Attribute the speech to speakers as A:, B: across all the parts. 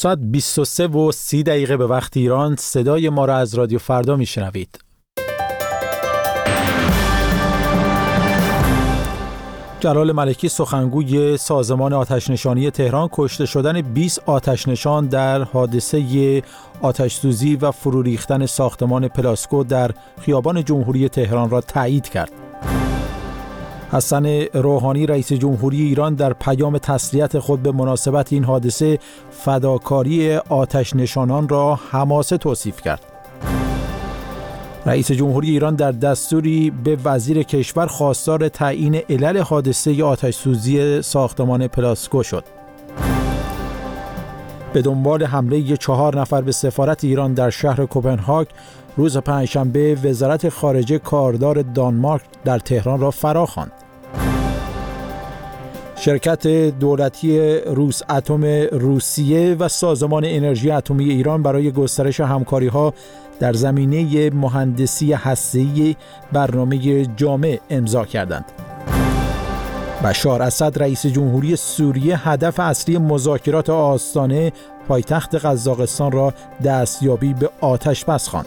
A: ساعت 23:30 به وقت ایران صدای ما را از رادیو فردا میشنوید. جلال ملکی سخنگوی سازمان آتش‌نشانی تهران کشته شدن 20 آتش‌نشان در حادثه آتش‌سوزی و فرو ریختن ساختمان پلاسکو در خیابان جمهوری تهران را تایید کرد. حسن روحانی رئیس جمهوری ایران در پیام تسلیت خود به مناسبت این حادثه فداکاری آتش‌نشانان را حماسه توصیف کرد. رئیس جمهوری ایران در دستوری به وزیر کشور خواستار تعیین علل حادثه آتش‌سوزی ساختمان پلاسکو شد. به دنبال حمله 4 نفر به سفارت ایران در شهر کوپنهاگ روز پنجشنبه وزارت خارجه کاردار دانمارک در تهران را فراخواند. شرکت دولتی روساتم روسیه و سازمان انرژی اتمی ایران برای گسترش همکاری‌ها در زمینه مهندسی هسته‌ای برنامه جامع امضا کردند. بشار اسد رئیس جمهوری سوریه هدف اصلی مذاکرات آستانه پایتخت قزاقستان را دستیابی به آتش بس خواند.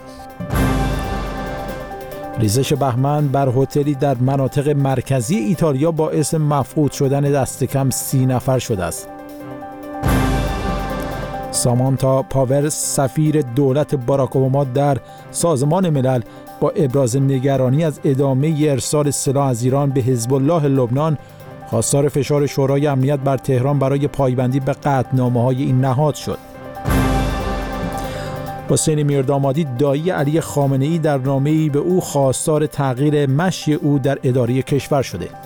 A: ریزش بهمن بر هتلی در مناطق مرکزی ایتالیا باعث مفقود شدن دست کم 30 نفر شده است. سامانتا پاور سفیر دولت باراک اوباما در سازمان ملل با ابراز نگرانی از ادامه ارسال سلاح از ایران به حزب الله لبنان خواستار فشار شورای امنیت بر تهران برای پایبندی به قطعنامه‌های این نهاد شد. حسین میردامادی دایی علی خامنه‌ای در نامه‌ای به او خواستار تغییر مشی او در اداره کشور شده.